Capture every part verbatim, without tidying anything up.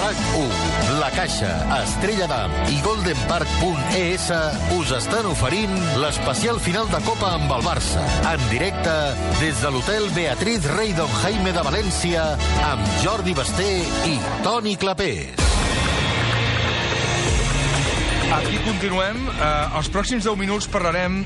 RAC u, La Caixa, Estrella d'Am i Golden Park punt E S us estan oferint l'especial final de Copa amb el Barça, en directe des de l'hotel Beatriz Rey Don Jaime de València, amb Jordi Basté i Toni Clapés. Aquí continuem. Eh, els pròxims deu minuts parlarem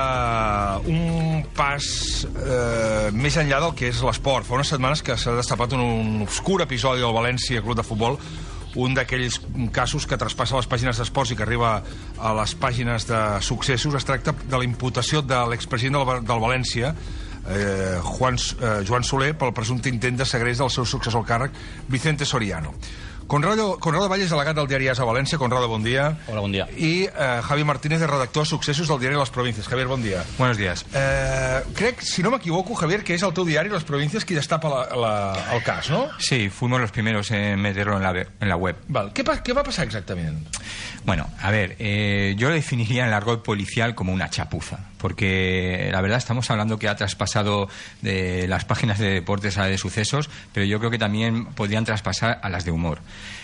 d'un pas eh, més enllà del que és l'esport. Fa unes setmanes que s'ha destapat un, un obscur episodi del València Club de Futbol, un d'aquells casos que traspassa les pàgines d'esports i que arriba a les pàgines de successos. Es tracta de la imputació de l'expresident del, del València, eh, Juan, eh, Joan Soler, pel presumpte intent de segrest del seu successor al càrrec, Vicente Soriano. Conrado, Conrado Valles, delegat del diari AS a València. Conrado, bon dia. Hola, bon dia. I eh, Javi Martínez, redactor de Successos del diari Las Provincias. Javier, bon dia. Buenos días. Eh, crec, si no m'equivoco, Javier, que és el teu diari Las Provincias qui destapa la, la, el cas, ¿no? Sí, fuimos los primeros en meterlo en la, en la web. Val. ¿Qué, ¿Qué va a pasar exactamente? Bueno, a ver, eh, yo lo definiría en el argot policial como una chapuza, porque la verdad estamos hablando que ha traspasado de las páginas de deportes a las de sucesos, pero yo creo que también podrían traspasar a las de humor.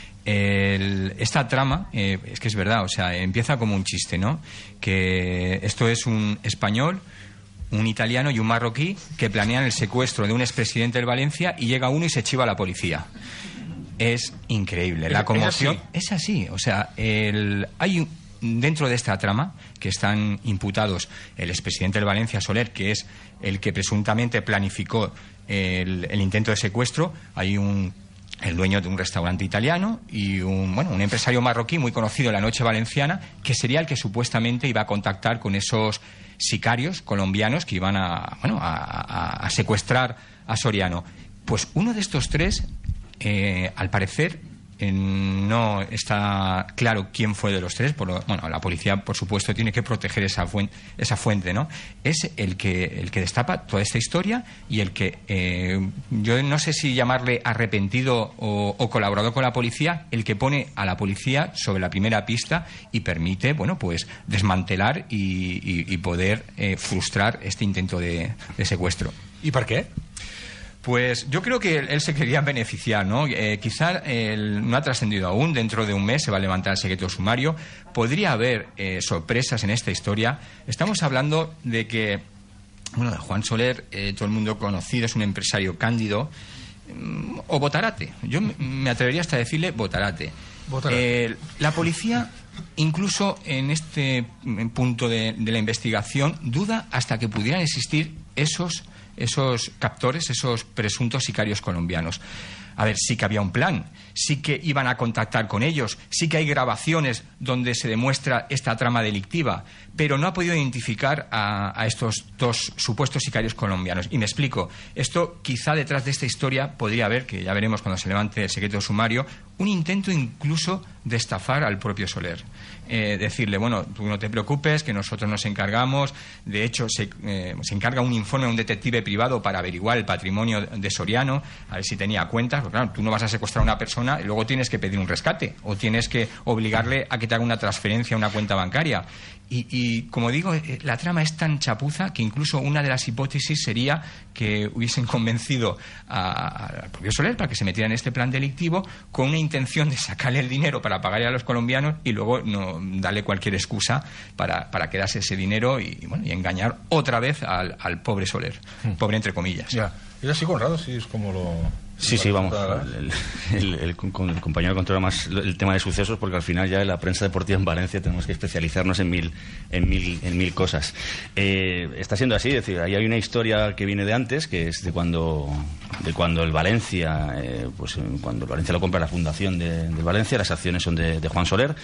El, esta trama, eh, es que es verdad, o sea, empieza como un chiste, ¿no? Que esto es un español, un italiano y un marroquí que planean el secuestro de un expresidente del Valencia y llega uno y se chiva a la policía. Es increíble. La conmoción es así, o sea, el, hay un, dentro de esta trama que están imputados el expresidente del Valencia, Soler, que es el que presuntamente planificó el, el intento de secuestro. Hay un el dueño de un restaurante italiano y un, bueno, un empresario marroquí muy conocido en la noche valenciana, que sería el que supuestamente iba a contactar con esos sicarios colombianos que iban a, bueno, a, a, a secuestrar a Soriano. Pues uno de estos tres, eh, al parecer, eh, no está claro quién fue de los tres. Por lo, bueno, la policía, por supuesto, tiene que proteger esa fuente, esa fuente, ¿no? Es el que, el que destapa toda esta historia y el que, eh, yo no sé si llamarle arrepentido o, o colaborador con la policía, el que pone a la policía sobre la primera pista y permite, bueno, pues desmantelar y, y, y poder eh, frustrar este intento de, de secuestro. ¿Y por qué? Pues yo creo que él, él se quería beneficiar, ¿no? Eh, quizá él no ha trascendido aún, dentro de un mes se va a levantar el secreto sumario. Podría haber eh, sorpresas en esta historia. Estamos hablando de que, bueno, Juan Soler, eh, todo el mundo conocido, es un empresario cándido, mm, o botarate. Yo me atrevería hasta a decirle botarate. botarate. Eh, la policía, incluso en este punto de, de la investigación, duda hasta que pudieran existir esos... esos captores, esos presuntos sicarios colombianos. A ver, sí que había un plan, sí que iban a contactar con ellos, sí que hay grabaciones donde se demuestra esta trama delictiva, pero no ha podido identificar a, a estos dos supuestos sicarios colombianos. Y me explico, esto quizá detrás de esta historia podría haber, que ya veremos cuando se levante el secreto sumario, un intento incluso de estafar al propio Soler. Eh, decirle, bueno, tú no te preocupes, que nosotros nos encargamos. De hecho, se, eh, se encarga un informe a un detective privado para averiguar el patrimonio de Soriano, a ver si tenía cuentas, porque claro, tú no vas a secuestrar a una persona y luego tienes que pedir un rescate o tienes que obligarle a que te haga una transferencia a una cuenta bancaria. Y, y como digo, la trama es tan chapuza que incluso una de las hipótesis sería que hubiesen convencido al propio Soler para que se metiera en este plan delictivo con una intención de sacarle el dinero para pagarle a los colombianos y luego no darle cualquier excusa para, para quedarse ese dinero y, y, bueno, y engañar otra vez al, al pobre Soler, hmm. pobre entre comillas. Ya, es así, Conrado, sí, es como lo... Sí, sí, vamos, el, el, el, el compañero controla más el tema de sucesos porque al final ya en la prensa deportiva en Valencia tenemos que especializarnos en mil, en mil, en mil cosas. Eh, está siendo así, es decir, ahí hay una historia que viene de antes, que es de cuando, de cuando el Valencia, eh, pues cuando el Valencia lo compra la fundación de, de Valencia, las acciones son de, de Juan Soler.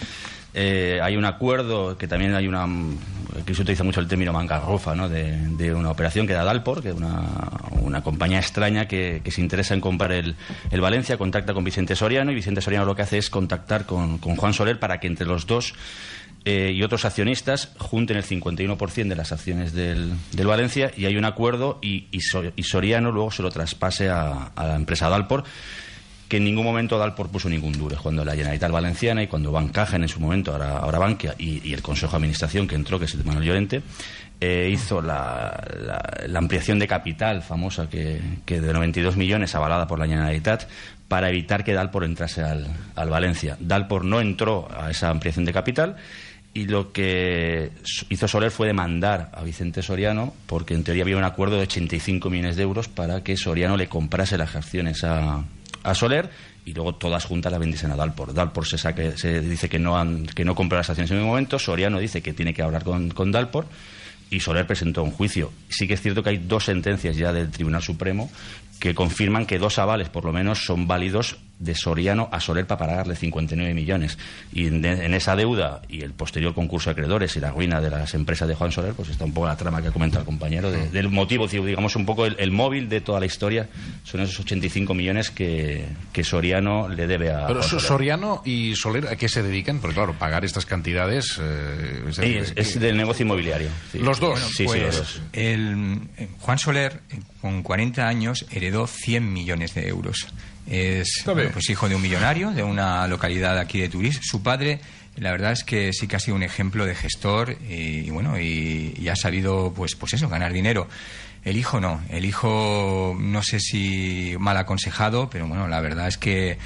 Eh, hay un acuerdo que también hay una, aquí se utiliza mucho el término mangarrofa, ¿no? de, de una operación que da Dalpor, que es una, una compañía extraña que, que se interesa en comprar el, el Valencia, contacta con Vicente Soriano y Vicente Soriano lo que hace es contactar con, con Juan Soler para que entre los dos eh, y otros accionistas junten el cincuenta y uno por ciento de las acciones del, del Valencia y hay un acuerdo y, y, so, y Soriano luego se lo traspase a, a la empresa Dalpor. que en ningún momento Dalport puso ningún duro. Cuando la Generalitat Valenciana y cuando Bancaja en su momento, ahora, ahora Bankia, y, y el Consejo de Administración que entró, que es el de Manuel Llorente, eh, hizo la, la, la ampliación de capital famosa que, que de noventa y dos millones avalada por la Generalitat para evitar que Dalport entrase al, al Valencia. Dalport no entró a esa ampliación de capital y lo que hizo Soler fue demandar a Vicente Soriano porque en teoría había un acuerdo de ochenta y cinco millones de euros para que Soriano le comprase las acciones a a Soler y luego todas juntas las vendiesen a Dalport. Dalport se, saque, se dice que no, han, que no compró las acciones en ningún momento, Soriano dice que tiene que hablar con, con Dalport y Soler presentó un juicio. Sí que es cierto que hay dos sentencias ya del Tribunal Supremo que confirman que dos avales por lo menos son válidos de Soriano a Soler para pagarle cincuenta y nueve millones. Y en, en esa deuda y el posterior concurso de acreedores y la ruina de las empresas de Juan Soler, pues está un poco la trama que ha comentado el compañero de, del motivo, digamos un poco el, el móvil de toda la historia son esos ochenta y cinco millones que, que Soriano le debe a... Pero a Soler. Soriano y Soler, ¿a qué se dedican? Porque claro, pagar estas cantidades... Eh, es, sí, es, es del negocio inmobiliario. Sí. ¿Los dos? Bueno, sí, pues, sí, los dos. El, Juan Soler, con cuarenta años, heredó cien millones de euros. Es bueno, pues hijo de un millonario de una localidad aquí de Turís. Su padre, la verdad es que sí que ha sido un ejemplo de gestor y, y bueno y, y ha sabido pues pues eso, ganar dinero. El hijo no, el hijo no sé si mal aconsejado, pero bueno, la verdad es que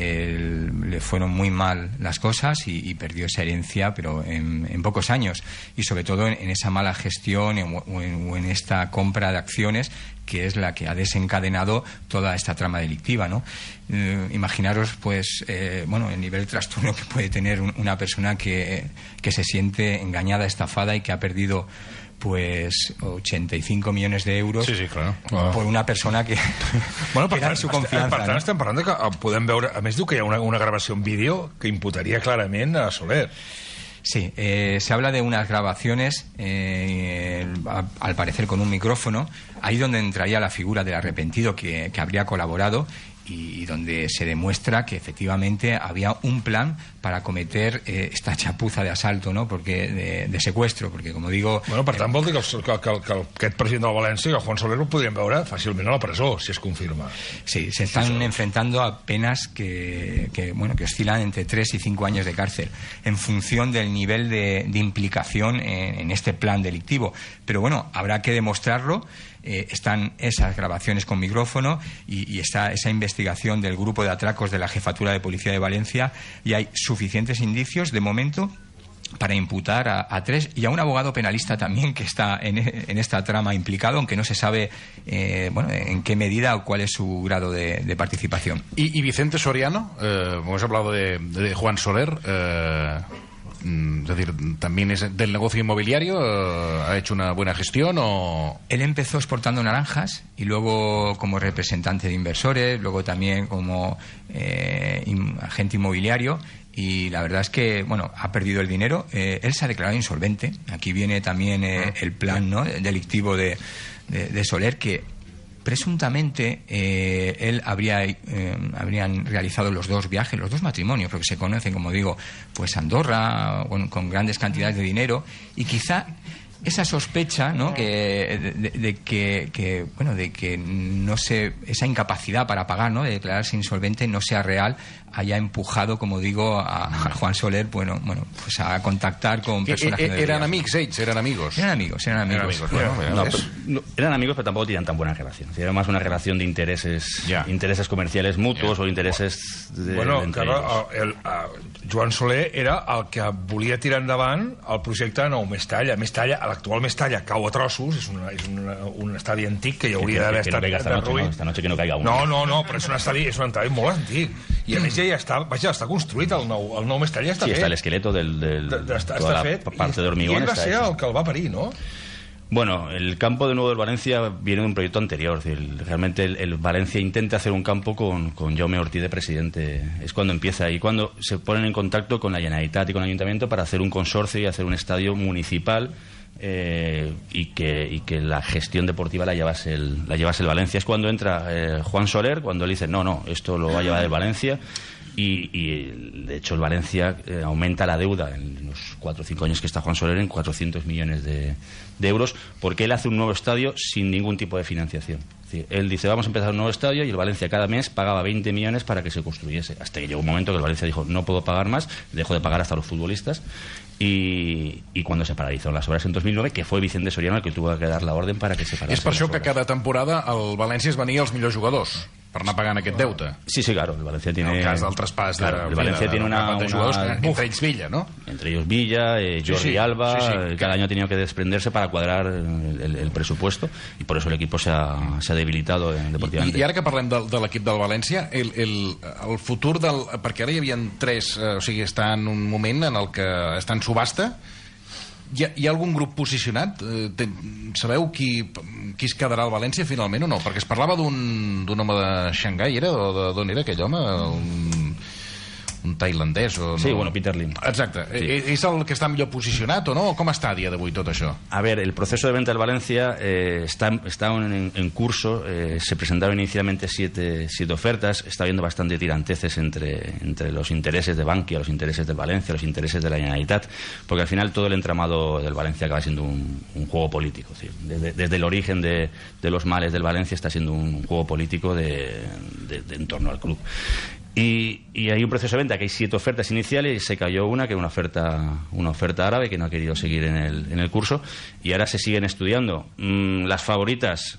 eh, le fueron muy mal las cosas y, y perdió esa herencia, pero en, en pocos años. Y sobre todo en, en esa mala gestión en, o, en, o en esta compra de acciones, que es la que ha desencadenado toda esta trama delictiva, ¿no? Eh, imaginaros, pues, eh, bueno, el nivel de trastorno que puede tener un, una persona que, que se siente engañada, estafada y que ha perdido pues ochenta y cinco millones de euros sí, sí, claro. por una persona que, bueno, per que era tant, su confianza. Per tant, no? estem parlant de que podem veure... A més, diu que hi ha una, una gravació en vídeo que imputaria clarament a Soler. Sí, eh, se habla de unas grabaciones, eh, a, al parecer con un micrófono, ahí donde entraría la figura del arrepentido que, que habría colaborado y, y donde se demuestra que efectivamente había un plan para cometer eh, esta chapuza de asalto, ¿no? Porque de, de secuestro, porque como digo... Bueno, per tant, eh, vol dir que, el, que, que, que aquest president del València, que el Juan Soler, ho podríem veure fàcilment a la presó, si es confirma. Sí, se están sí, enfrentando a penas que, que, bueno, que oscilan entre tres y cinco años de cárcel, en función del nivel de, de implicación en, en este plan delictivo. Pero bueno, habrá que demostrarlo. Eh, están esas grabaciones con micrófono y, y está esa investigación del grupo de atracos de la Jefatura de Policía de Valencia y hay suficientes indicios de momento para imputar a, a tres y a un abogado penalista también que está en, en esta trama implicado, aunque no se sabe eh, bueno, en qué medida o cuál es su grado de, de participación. ¿Y, y Vicente Soriano? Eh, hemos hablado de, de Juan Soler. Eh... Es decir, ¿también es del negocio inmobiliario? ¿Ha hecho una buena gestión o...? Él empezó exportando naranjas y luego como representante de inversores, luego también como eh, agente inmobiliario y la verdad es que, bueno, ha perdido el dinero. Eh, él se ha declarado insolvente. Aquí viene también eh, el plan, ¿no?, delictivo de, de, de Soler, que presuntamente eh, él habría eh, habrían realizado los dos viajes, los dos matrimonios, porque se conocen, como digo, pues Andorra, con, con grandes cantidades de dinero, y quizá esa sospecha, ¿no?, que de, de que, que bueno de que no se esa incapacidad para pagar, ¿no?, de declararse insolvente no sea real, haya empujado, como digo, a, a Juan Soler, bueno, bueno, pues a contactar con personas eh, eh, que no eran amigos, ells, eran amigos. Eran amigos, eran amigos. Eran amigos, bueno, no, pero, no, eran amigos, pero tampoco tenían tan buena relación. Era más una relación de intereses, ya. intereses comerciales mutuos ya. o intereses de, bueno, de entre claro, el, el, Joan Soler era el que volia tirar endavant el projecte de nou Mestalla. Mestalla, l'actual Mestalla cau a trossos, és, una, és una, un estadi antic que hi hauria d'haver estat no esta noche, no, esta noche que no caiga uno. No, no, no, però és un estadi, és un estadi molt antic. I a més ja està, vaja, està construït el nou, el nou Mestalla, està sí, fet. está el esqueleto del, del de, de, està, toda està la fet. parte de hormigón. I ell va está ser hecho. el que el va parir, ¿no? Bueno, el campo de nuevo del Valencia viene de un proyecto anterior. Es decir, realmente el, el Valencia intenta hacer un campo con, con Jaume Ortiz de presidente. Es cuando empieza y cuando se ponen en contacto con la Generalitat y con el Ayuntamiento para hacer un consorcio y hacer un estadio municipal eh, y, que, y que la gestión deportiva la llevase el, la llevase el Valencia. Es cuando entra eh, Juan Soler, cuando le dice no, no, esto lo va a llevar el Valencia. Y, y de hecho el Valencia eh, aumenta la deuda en los cuatro o cinco años que está Juan Soler en cuatrocientos millones de, de euros porque él hace un nuevo estadio sin ningún tipo de financiación. Es decir, él dice, vamos a empezar un nuevo estadio, y el Valencia cada mes pagaba veinte millones para que se construyese. Hasta que llegó un momento que el Valencia dijo, no puedo pagar más, dejó de pagar hasta los futbolistas. Y, y cuando se paralizaron les obres en dos mil nueve, que fue Vicente Soriano el que tuvo que dar la orden para que se paralitzen. És per això que obres. cada temporada el València es venia els millors jugadors, per anar pagant aquest deute. Sí, sí, claro, el Valencia tiene... En el cas del traspàs de, claro, el Valencia de, tiene una... de una jugadors, entre ells Villa, ¿no? Entre ellos Villa, eh, Jordi sí, sí, Alba, sí, sí. eh, cada año ha tenido que desprenderse para cuadrar el, el, el presupuesto, y por eso el equipo se ha, se ha debilitado eh, deportivamente. I, I ara que parlem de, de l'equip del València, el, el, el futur del... Perquè ara hi havia tres... Eh, o sigui, està en un moment en el que està en subhasta. Hi ha, hi ha algun grup posicionat? Eh, ten, sabeu qui, qui es quedarà al València finalment o no? Perquè es parlava d'un home de Xangai, era? O d'on era aquell home? Un, un tailandès o no? Sí, bueno, Peter Lim. Exacte. Sí. És el que està millor posicionat o no? Com està a dia d'avui tot això? A ver, el proceso de venta del Valencia eh, está, está en, en curso. Eh, se presentaron inicialmente siete, siete ofertas. Está habiendo bastante tiranteces entre, entre los intereses de Bankia, los intereses del Valencia, los intereses de la Generalitat, porque al final todo el entramado del Valencia acaba siendo un, un juego político. Es decir, desde, desde el origen de, de los males del Valencia está siendo un juego político de, de, de en torno al club. Y, y hay un proceso de venta que hay siete ofertas iniciales y se cayó una, que era una oferta, una oferta árabe que no ha querido seguir en el, en el curso, y ahora se siguen estudiando. Mm, las favoritas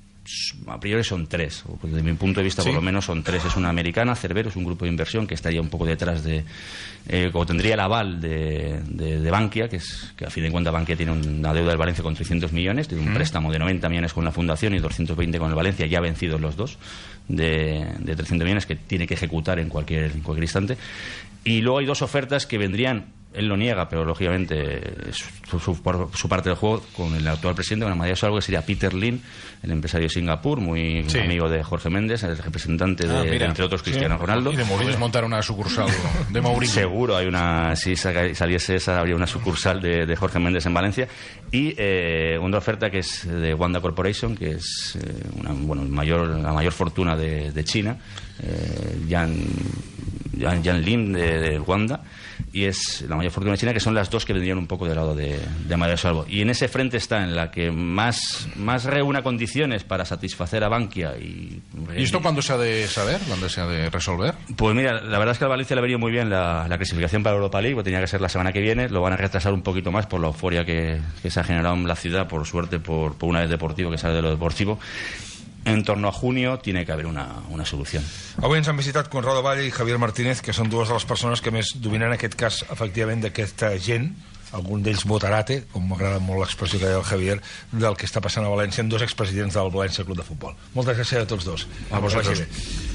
a priori son tres, o desde mi punto de vista, ¿sí?, por lo menos son tres. Es una americana, Cerberus, un grupo de inversión que estaría un poco detrás de, eh, o tendría el aval de, de, de Bankia, que es que a fin de cuentas Bankia tiene una deuda del Valencia con trescientos millones, tiene un mm. préstamo de noventa millones con la fundación y doscientos veinte con el Valencia, ya vencidos los dos, de, de trescientos millones, que tiene que ejecutar en cualquier, en cualquier instante. Y luego hay dos ofertas que vendrían, él lo niega, pero lógicamente es su, su, su parte del juego, con el actual presidente, con Amadeo Salvo, que sería Peter Lim, el empresario de Singapur, muy sí. amigo de Jorge Méndez, el representante de, ah, de entre otros, Cristiano sí. Ronaldo. Y de Mourinho montar una sucursal de Mourinho. Seguro, hay una, si saliese esa, habría una sucursal de, de Jorge Méndez en Valencia. Y eh, una oferta que es de Wanda Corporation, que es eh, una, bueno, el mayor, la mayor fortuna de, de China, eh, Yan, Yan, Yan Lin de, de Wanda, y es la mayor fortuna de China, que son las dos que vendrían un poco del lado de, de Amadeo Salvo. Y en ese frente está en la que más, más reúna condiciones para satisfacer a Bankia. ¿Y, ¿Y esto cuándo se ha de saber? ¿Cuándo se ha de resolver? Pues mira, la verdad es que al Valencia le ha venido muy bien la, la clasificación para Europa League, porque tenía que ser la semana que viene. Lo van a retrasar un poquito más por la euforia que, que se ha generado en la ciudad, por suerte, por, por una vez deportivo que sale de lo deportivo. En torno a junio tiene que haver una, una solució. Avui ens han visitat Conrado Valle i Javier Martínez, que són dues de les persones que més dominen aquest cas, efectivament, d'aquesta gent, algun d'ells motarate, com m'agrada molt l'expressió que deia el Javier, del que està passant a València, amb dos expresidents del València Club de Futbol. Moltes gràcies a tots dos. A vosaltres.